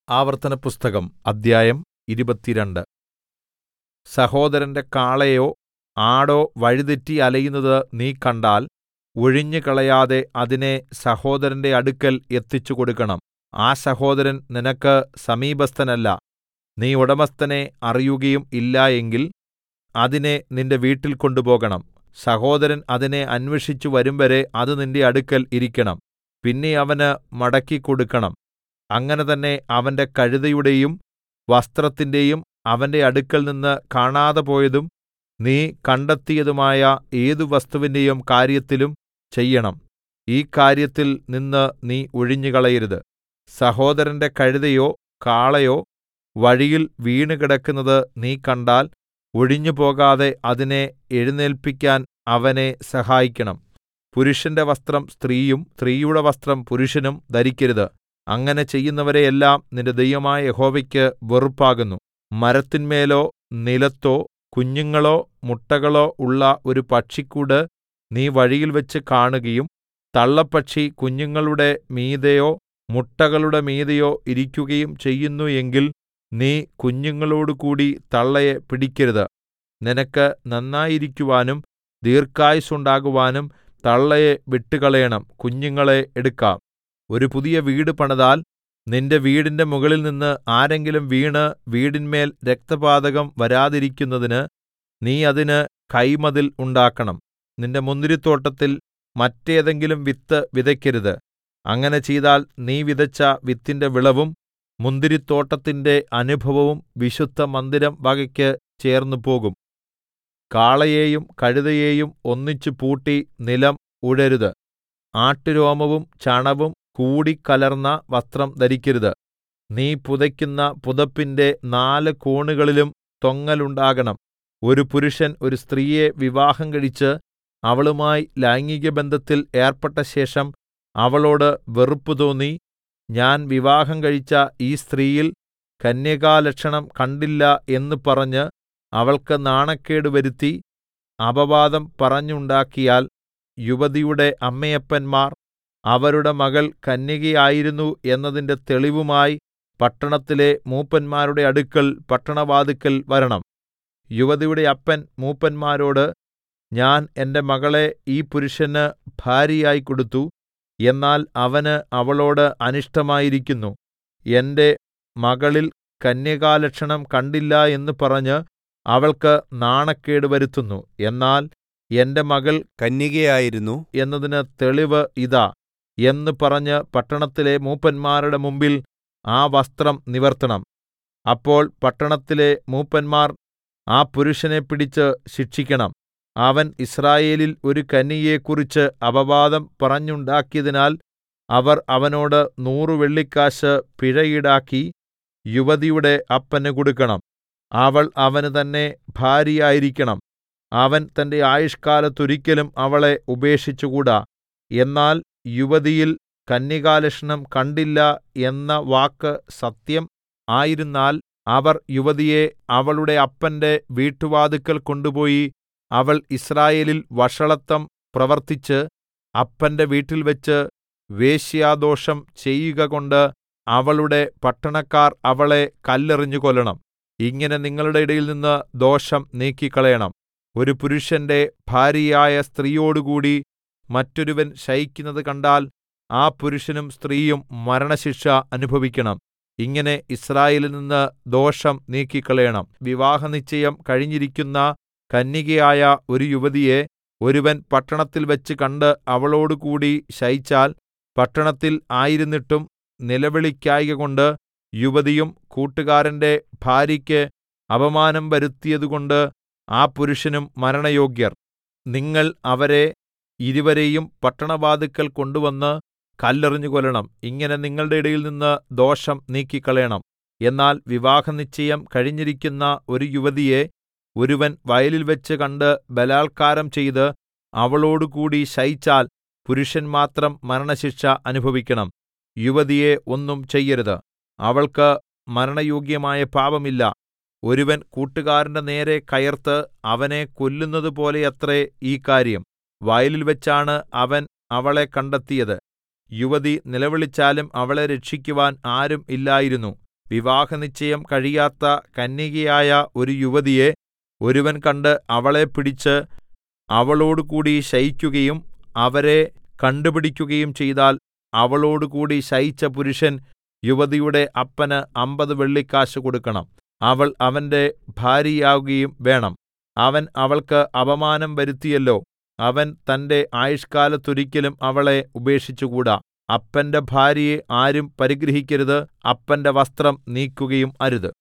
ആവർത്തനപുസ്തകം അദ്ധ്യായം 22. സഹോദരന്റെ കാളയോ ആടോ വഴിതെറ്റി അലയുന്നത് നീ കണ്ടാൽ ഒഴിഞ്ഞുകളയാതെ അതിനെ സഹോദരന്റെ അടുക്കൽ എത്തിച്ചുകൊടുക്കണം. ആ സഹോദരൻ നിനക്ക് സമീപസ്ഥനല്ല. നീ ഉടമസ്ഥനെ അറിയുകയും ഇല്ല എങ്കിൽ അതിനെ നിന്റെ വീട്ടിൽ കൊണ്ടുപോകണം. സഹോദരൻ അതിനെ അന്വേഷിച്ചു വരുംവരെ അത് നിന്റെ അടുക്കൽ ഇരിക്കണം. പിന്നെ അവന് മടക്കിക്കൊടുക്കണം. അങ്ങനെ തന്നെ അവന്റെ കഴുതയുടെയും വസ്ത്രത്തിന്റെയും അവന്റെ അടുക്കൽനിന്ന് കാണാതെ പോയതും നീ കണ്ടെത്തിയതുമായ ഏതു വസ്തുവിന്റെയും കാര്യത്തിലും ചെയ്യണം. ഈ കാര്യത്തിൽ നിന്ന് നീ ഒഴിഞ്ഞുകളയരുത്. സഹോദരന്റെ കഴുതയോ കാളയോ വഴിയിൽ വീണുകിടക്കുന്നത് നീ കണ്ടാൽ ഒഴിഞ്ഞുപോകാതെ അതിനെ എഴുന്നേല്പിക്കാൻ അവനെ സഹായിക്കണം. പുരുഷന്റെ വസ്ത്രം സ്ത്രീയും സ്ത്രീയുടെ വസ്ത്രം പുരുഷനും ധരിക്കരുത്. അങ്ങനെ ചെയ്യുന്നവരെ എല്ലാം നിന്റെ ദൈവമായ യഹോവയ്ക്ക് വെറുപ്പാകുന്നു. മരത്തിന്മേലോ നിലത്തോ കുഞ്ഞുങ്ങളോ മുട്ടകളോ ഉള്ള ഒരു പക്ഷിക്കൂട് നീ വഴിയിൽവച്ച് കാണുകയും തള്ളപ്പക്ഷി കുഞ്ഞുങ്ങളുടെ മീതെയോ മുട്ടകളുടെ മീതെയോ ഇരിക്കുകയും ചെയ്യുന്നു എങ്കിൽ നീ കുഞ്ഞുങ്ങളോടുകൂടി തള്ളയെ പിടിക്കരുത്. നിനക്ക് നന്നായിരിക്കുവാനും ദീർഘായുസ്സുണ്ടാകുവാനും തള്ളയെ വിട്ടുകളയണം. കുഞ്ഞുങ്ങളെ എടുക്കാം. ഒരു പുതിയ വീട് പണിതാൽ നിന്റെ വീടിന്റെ മുകളിൽനിന്ന് ആരെങ്കിലും വീണ് വീടിന്മേൽ രക്തപാതകം വരാതിരിക്കുന്നതിന് നീ അതിന് കൈമതിൽ ഉണ്ടാക്കണം. നിന്റെ മുന്തിരിത്തോട്ടത്തിൽ മറ്റേതെങ്കിലും വിത്ത് വിതയ്ക്കരുത്. അങ്ങനെ ചെയ്താൽ നീ വിതച്ച വിത്തിന്റെ വിളവും മുന്തിരിത്തോട്ടത്തിന്റെ അനുഭവവും വിശുദ്ധമന്ദിരം വകയ്ക്ക് ചേർന്നുപോകും. കാളയെയും കഴുതയെയും ഒന്നിച്ച് പൂട്ടി നിലം ഉഴരുത്. ആട്ടുരോമവും ചണവും കൂടിക്കലർന്ന വസ്ത്രം ധരിക്കരുത്. നീ പുതയ്ക്കുന്ന പുതപ്പിന്റെ 4 കോണുകളിലും തൊങ്ങലുണ്ടാകണം. ഒരു പുരുഷൻ ഒരു സ്ത്രീയെ വിവാഹം കഴിച്ച് അവളുമായി ലൈംഗികബന്ധത്തിൽ ഏർപ്പെട്ട ശേഷം അവളോട് വെറുപ്പ് തോന്നി, ഞാൻ വിവാഹം കഴിച്ച ഈ സ്ത്രീയിൽ കന്യകാലക്ഷണം കണ്ടില്ല എന്ന് പറഞ്ഞ് അവൾക്ക് നാണക്കേട് വരുത്തി അപവാദം പറഞ്ഞുണ്ടാക്കിയാൽ യുവതിയുടെ അമ്മയപ്പന്മാർ അവരുടെ മകൾ കന്യകയായിരുന്നു എന്നതിന്റെ തെളിവുമായി പട്ടണത്തിലെ മൂപ്പന്മാരുടെ അടുക്കൽ പട്ടണവാതിൽക്കൽ വരണം. യുവതിയുടെ അപ്പൻ മൂപ്പന്മാരോട്, ഞാൻ എന്റെ മകളെ ഈ പുരുഷന് ഭാര്യയായി കൊടുത്തു, എന്നാൽ അവന് അവളോട് അനിഷ്ടമായിരിക്കുന്നു. എന്റെ മകളിൽ കന്യകാലക്ഷണം കണ്ടില്ല എന്ന് പറഞ്ഞ് അവൾക്ക് നാണക്കേട് വരുത്തുന്നു. എന്നാൽ എന്റെ മകൾ കന്യകയായിരുന്നു എന്നതിന് തെളിവ് ഇതാ എന്ന് പറഞ്ഞ് പട്ടണത്തിലെ മൂപ്പന്മാരുടെ മുമ്പിൽ ആ വസ്ത്രം നിവർത്തണം. അപ്പോൾ പട്ടണത്തിലെ മൂപ്പന്മാർ ആ പുരുഷനെ പിടിച്ച് ശിക്ഷിക്കണം. അവൻ യിസ്രായേലിൽ ഒരു കന്യകയെക്കുറിച്ച് അപവാദം പറഞ്ഞുണ്ടാക്കിയതിനാൽ അവർ അവനോട് 100 വെള്ളിക്കാശ് പിഴ ഈടാക്കി യുവതിയുടെ അപ്പന് കൊടുക്കണം. അവൾ അവന് തന്നെ ഭാര്യയായിരിക്കണം. അവൻ തന്റെ ആയുഷ്കാലത്തൊരിക്കലും അവളെ ഉപേക്ഷിച്ചുകൂടാ. എന്നാൽ യുവതിയിൽ കന്യകാലക്ഷണം കണ്ടില്ല എന്ന വാക്ക് സത്യം ആയിരുന്നാൽ അവർ യുവതിയെ അവളുടെ അപ്പന്റെ വീട്ടുവാതിൽക്കൽ കൊണ്ടുപോയി അവൾ യിസ്രായേലിൽ വഷളത്തം പ്രവർത്തിച്ച് അപ്പന്റെ വീട്ടിൽവെച്ച് വേശ്യാദോഷം ചെയ്യുകകൊണ്ട് അവളുടെ പട്ടണക്കാർ അവളെ കല്ലെറിഞ്ഞു കൊല്ലണം. ഇങ്ങനെ നിങ്ങളുടെ ഇടയിൽനിന്ന് ദോഷം നീക്കിക്കളയണം. ഒരു പുരുഷന്റെ ഭാര്യയായ സ്ത്രീയോടുകൂടി മറ്റൊരുവൻ ശയിക്കുന്നത് കണ്ടാൽ ആ പുരുഷനും സ്ത്രീയും മരണശിക്ഷ അനുഭവിക്കണം. ഇങ്ങനെ യിസ്രായേലിൽ നിന്ന് ദോഷം നീക്കിക്കളയണം. വിവാഹനിശ്ചയം കഴിഞ്ഞിരിക്കുന്ന കന്യകയായ ഒരു യുവതിയെ ഒരുവൻ പട്ടണത്തിൽ വെച്ച് കണ്ട് അവളോടുകൂടി ശയിച്ചാൽ പട്ടണത്തിൽ ആയിരുന്നിട്ടും നിലവിളിക്കായ്കകൊണ്ട് യുവതിയും കൂട്ടുകാരന്റെ ഭാര്യയ്ക്ക് അപമാനം വരുത്തിയതുകൊണ്ട് ആ പുരുഷനും മരണയോഗ്യർ. നിങ്ങൾ അവരെ ഇരുവരെയും പട്ടണവാതിൽക്കൽ കൊണ്ടുവന്ന് കല്ലെറിഞ്ഞു കൊല്ലണം. ഇങ്ങനെ നിങ്ങളുടെ ഇടയിൽനിന്ന് ദോഷം നീക്കിക്കളയണം. എന്നാൽ വിവാഹനിശ്ചയം കഴിഞ്ഞിരിക്കുന്ന ഒരു യുവതിയെ ഒരുവൻ വയലിൽവെച്ച് കണ്ട് ബലാൽക്കാരം ചെയ്ത് അവളോടുകൂടി ശയിച്ചാൽ പുരുഷൻ മാത്രം മരണശിക്ഷ അനുഭവിക്കണം. യുവതിയെ ഒന്നും ചെയ്യരുത്. അവൾക്ക് മരണയോഗ്യമായ പാപമില്ല. ഒരുവൻ കൂട്ടുകാരന്റെ നേരെ കയർത്ത് അവനെ കൊല്ലുന്നതുപോലെയത്രേ ഈ കാര്യം. വയലിൽ വെച്ചാണ് അവൻ അവളെ കണ്ടെത്തിയത്. യുവതി നിലവിളിച്ചാലും അവളെ രക്ഷിക്കുവാൻ ആരും ഇല്ലായിരുന്നു. വിവാഹനിശ്ചയം കഴിയാത്ത കന്യകയായ ഒരു യുവതിയെ ഒരുവൻ കണ്ട് അവളെ പിടിച്ച് അവളോടുകൂടി ശയിക്കുകയും അവരെ കണ്ടുപിടിക്കുകയും ചെയ്താൽ അവളോടുകൂടി ശയിച്ച പുരുഷൻ യുവതിയുടെ അപ്പന് 50 വെള്ളിക്കാശ് കൊടുക്കണം. അവൾ അവന്റെ ഭാര്യയാകുകയും വേണം. അവൻ അവൾക്ക് അപമാനം വരുത്തിയല്ലോ. അവൻ തന്റെ ആയുഷ്കാലത്തൊരിക്കലും അവളെ ഉപേക്ഷിച്ചുകൂടാ. അപ്പന്റെ ഭാര്യയെ ആരും പരിഗ്രഹിക്കരുത്. അപ്പന്റെ വസ്ത്രം നീക്കുകയും അരുത്.